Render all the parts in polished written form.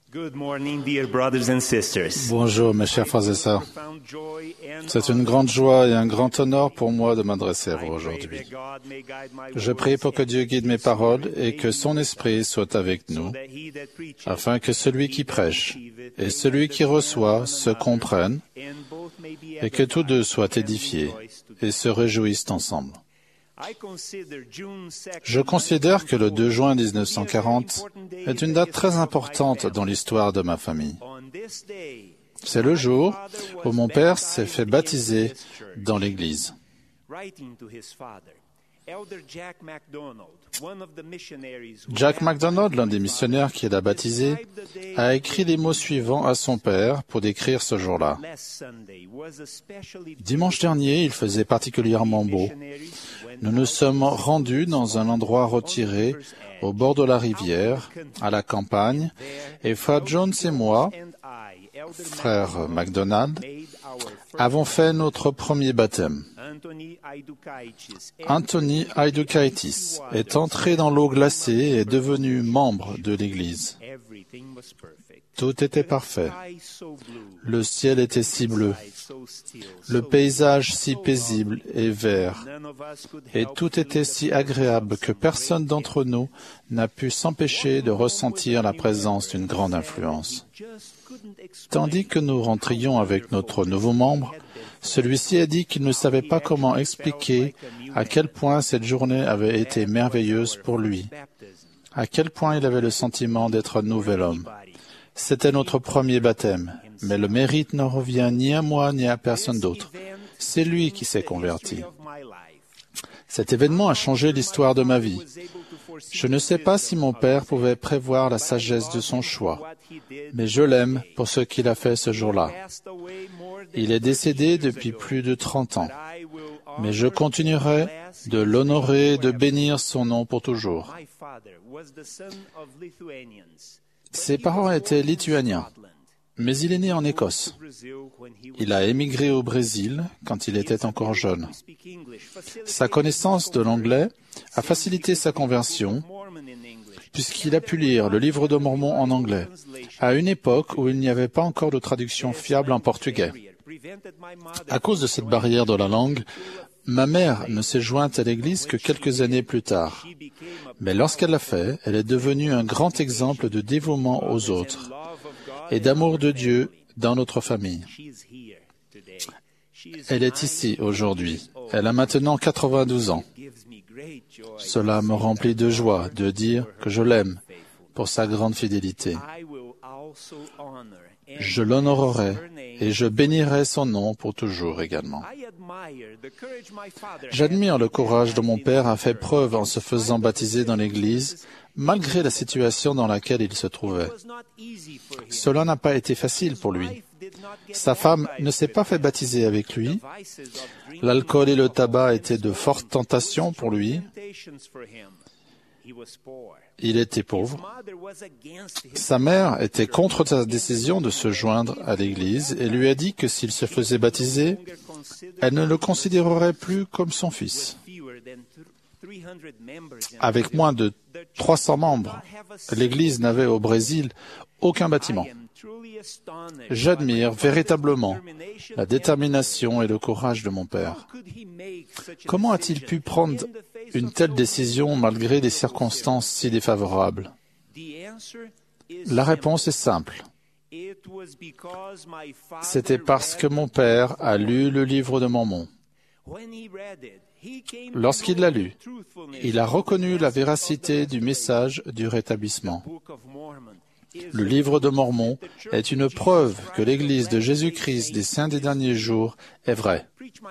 Bonjour mes chers frères et sœurs. C'est une grande joie et un grand honneur pour moi de m'adresser à vous aujourd'hui. Je prie pour que Dieu guide mes paroles et que son esprit soit avec nous, afin que celui qui prêche et celui qui reçoit se comprennent et que tous deux soient édifiés et se réjouissent ensemble. Je considère que le 2 juin 1940 est une date très importante dans l'histoire de ma famille. C'est le jour où mon père s'est fait baptiser dans l'Église. Jack MacDonald, l'un des missionnaires qui l'a baptisé, a écrit les mots suivants à son père pour décrire ce jour-là. Dimanche dernier, il faisait particulièrement beau. Nous nous sommes rendus dans un endroit retiré, au bord de la rivière, à la campagne, et Frère Jones et moi, frère MacDonald, avons fait notre premier baptême. Anthony Aidukaitis est entré dans l'eau glacée et est devenu membre de l'Église. Tout était parfait. Le ciel était si bleu, le paysage si paisible et vert, et tout était si agréable que personne d'entre nous n'a pu s'empêcher de ressentir la présence d'une grande influence. Tandis que nous rentrions avec notre nouveau membre, celui-ci a dit qu'il ne savait pas comment expliquer à quel point cette journée avait été merveilleuse pour lui, à quel point il avait le sentiment d'être un nouvel homme. C'était notre premier baptême, mais le mérite ne revient ni à moi ni à personne d'autre. C'est lui qui s'est converti. Cet événement a changé l'histoire de ma vie. Je ne sais pas si mon père pouvait prévoir la sagesse de son choix, mais je l'aime pour ce qu'il a fait ce jour-là. Il est décédé depuis plus de 30 ans, mais je continuerai de l'honorer et de bénir son nom pour toujours. Ses parents étaient lituaniens, mais il est né en Écosse. Il a émigré au Brésil quand il était encore jeune. Sa connaissance de l'anglais a facilité sa conversion, puisqu'il a pu lire le livre de Mormon en anglais, à une époque où il n'y avait pas encore de traduction fiable en portugais. À cause de cette barrière de la langue, ma mère ne s'est jointe à l'Église que quelques années plus tard. Mais lorsqu'elle l'a fait, elle est devenue un grand exemple de dévouement aux autres et d'amour de Dieu dans notre famille. Elle est ici aujourd'hui. Elle a maintenant 92 ans. Cela me remplit de joie de dire que je l'aime pour sa grande fidélité. Je l'honorerai et je bénirai son nom pour toujours également. J'admire le courage dont mon père a fait preuve en se faisant baptiser dans l'Église, malgré la situation dans laquelle il se trouvait. Cela n'a pas été facile pour lui. Sa femme ne s'est pas fait baptiser avec lui. L'alcool et le tabac étaient de fortes tentations pour lui. Il était pauvre. Sa mère était contre sa décision de se joindre à l'Église et lui a dit que s'il se faisait baptiser, elle ne le considérerait plus comme son fils. Avec moins de 300 membres, l'Église n'avait au Brésil aucun bâtiment. J'admire véritablement la détermination et le courage de mon père. Comment a-t-il pu prendre une telle décision malgré des circonstances si défavorables? La réponse est simple. C'était parce que mon père a lu le livre de Mormon. Lorsqu'il l'a lu, il a reconnu la véracité du message du rétablissement. Le livre de Mormon est une preuve que l'Église de Jésus-Christ des Saints des derniers jours est vraie.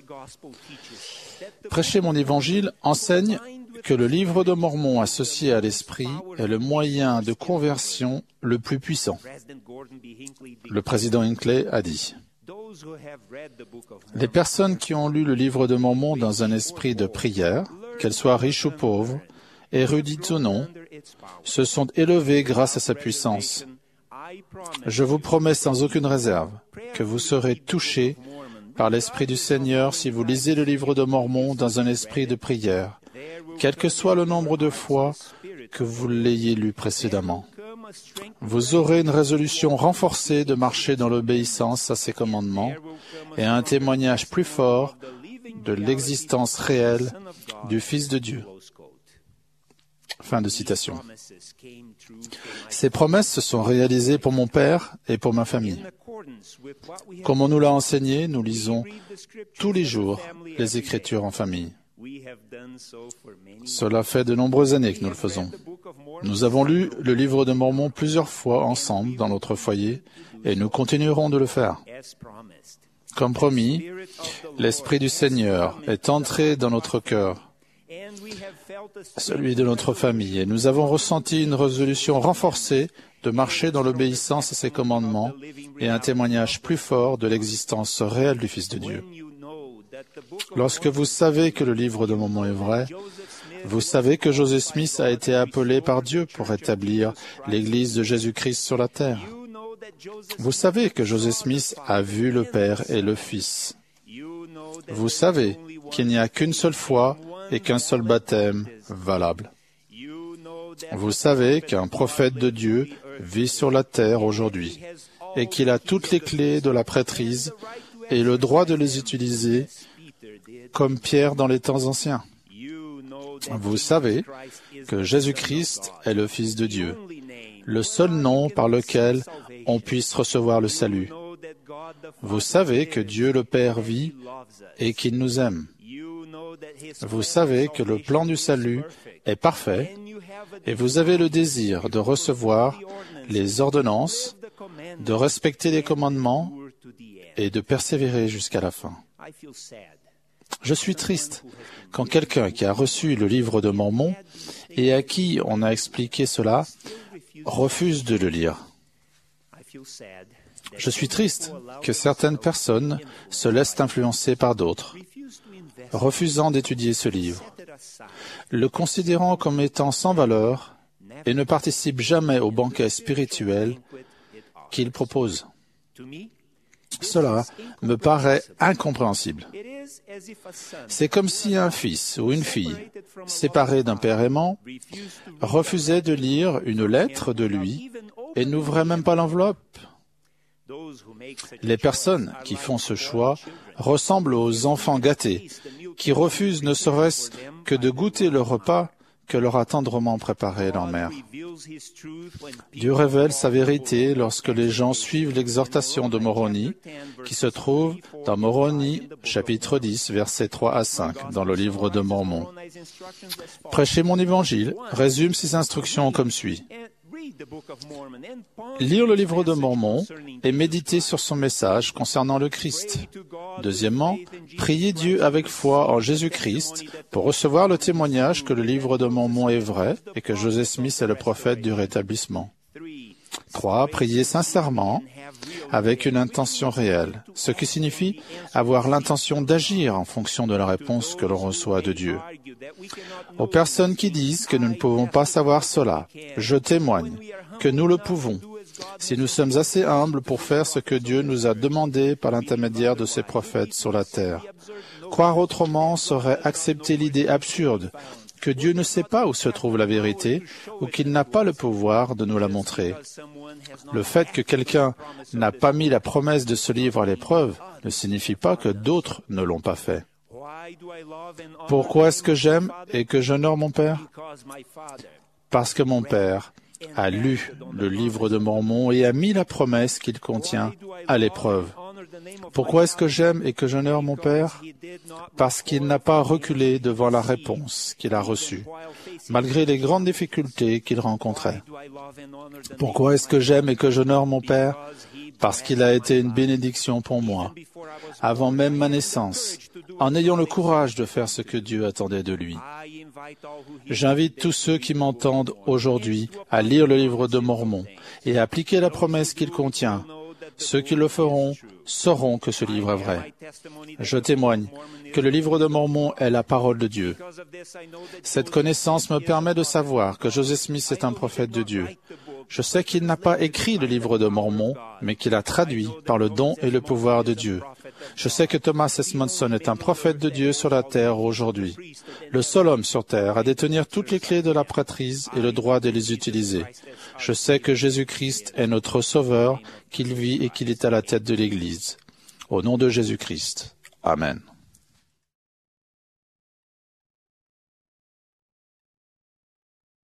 Prêcher mon évangile enseigne que le livre de Mormon associé à l'Esprit est le moyen de conversion le plus puissant. Le président Hinckley a dit: les personnes qui ont lu le livre de Mormon dans un esprit de prière, qu'elles soient riches ou pauvres, érudites ou non, se sont élevées grâce à sa puissance. Je vous promets sans aucune réserve que vous serez touchés par l'Esprit du Seigneur si vous lisez le livre de Mormon dans un esprit de prière, quel que soit le nombre de fois que vous l'ayez lu précédemment. Vous aurez une résolution renforcée de marcher dans l'obéissance à ses commandements et un témoignage plus fort de l'existence réelle du Fils de Dieu. Fin de citation. Ces promesses se sont réalisées pour mon père et pour ma famille. Comme on nous l'a enseigné, nous lisons tous les jours les Écritures en famille. Cela fait de nombreuses années que nous le faisons. Nous avons lu le livre de Mormon plusieurs fois ensemble dans notre foyer et nous continuerons de le faire. Comme promis, l'Esprit du Seigneur est entré dans notre cœur, celui de notre famille, et nous avons ressenti une résolution renforcée de marcher dans l'obéissance à ses commandements et un témoignage plus fort de l'existence réelle du Fils de Dieu. Lorsque vous savez que le livre de Mormon est vrai, vous savez que Joseph Smith a été appelé par Dieu pour établir l'Église de Jésus-Christ sur la terre. Vous savez que Joseph Smith a vu le Père et le Fils. Vous savez qu'il n'y a qu'une seule foi et qu'un seul baptême valable. Vous savez qu'un prophète de Dieu vit sur la terre aujourd'hui et qu'il a toutes les clés de la prêtrise et le droit de les utiliser comme Pierre dans les temps anciens. Vous savez que Jésus-Christ est le Fils de Dieu, le seul nom par lequel on puisse recevoir le salut. Vous savez que Dieu le Père vit et qu'il nous aime. Vous savez que le plan du salut est parfait et vous avez le désir de recevoir les ordonnances, de respecter les commandements et de persévérer jusqu'à la fin. Je suis triste quand quelqu'un qui a reçu le livre de Mormon et à qui on a expliqué cela refuse de le lire. Je suis triste que certaines personnes se laissent influencer par d'autres, refusant d'étudier ce livre, le considérant comme étant sans valeur et ne participent jamais au banquet spirituel qu'il propose. Cela me paraît incompréhensible. C'est comme si un fils ou une fille, séparés d'un père aimant, refusait de lire une lettre de lui et n'ouvrait même pas l'enveloppe. Les personnes qui font ce choix ressemblent aux enfants gâtés, qui refusent ne serait-ce que de goûter le repas que leur a tendrement préparé leur mère. Dieu révèle sa vérité lorsque les gens suivent l'exhortation de Moroni, qui se trouve dans Moroni, chapitre 10, versets 3 à 5, dans le livre de Mormon. Prêcher mon évangile résume ces instructions comme suit. Lire le livre de Mormon et méditer sur son message concernant le Christ. Deuxièmement, prier Dieu avec foi en Jésus-Christ pour recevoir le témoignage que le livre de Mormon est vrai et que Joseph Smith est le prophète du rétablissement. 3. Prier sincèrement avec une intention réelle, ce qui signifie avoir l'intention d'agir en fonction de la réponse que l'on reçoit de Dieu. Aux personnes qui disent que nous ne pouvons pas savoir cela, je témoigne que nous le pouvons, si nous sommes assez humbles pour faire ce que Dieu nous a demandé par l'intermédiaire de ses prophètes sur la terre. Croire autrement serait accepter l'idée absurde que Dieu ne sait pas où se trouve la vérité ou qu'il n'a pas le pouvoir de nous la montrer. Le fait que quelqu'un n'a pas mis la promesse de ce livre à l'épreuve ne signifie pas que d'autres ne l'ont pas fait. Pourquoi est-ce que j'aime et que j'honore mon Père? Parce que mon Père a lu le livre de Mormon et a mis la promesse qu'il contient à l'épreuve. Pourquoi est-ce que j'aime et que j'honore mon Père? Parce qu'il n'a pas reculé devant la réponse qu'il a reçue, malgré les grandes difficultés qu'il rencontrait. Pourquoi est-ce que j'aime et que j'honore mon Père? Parce qu'il a été une bénédiction pour moi, avant même ma naissance, en ayant le courage de faire ce que Dieu attendait de lui. J'invite tous ceux qui m'entendent aujourd'hui à lire le livre de Mormon et à appliquer la promesse qu'il contient. Ceux qui le feront sauront que ce livre est vrai. Je témoigne que le livre de Mormon est la parole de Dieu. Cette connaissance me permet de savoir que Joseph Smith est un prophète de Dieu. Je sais qu'il n'a pas écrit le livre de Mormon, mais qu'il a traduit par le don et le pouvoir de Dieu. Je sais que Thomas S. Monson est un prophète de Dieu sur la terre aujourd'hui, le seul homme sur terre à détenir toutes les clés de la prêtrise et le droit de les utiliser. Je sais que Jésus-Christ est notre Sauveur, qu'il vit et qu'il est à la tête de l'Église. Au nom de Jésus-Christ. Amen.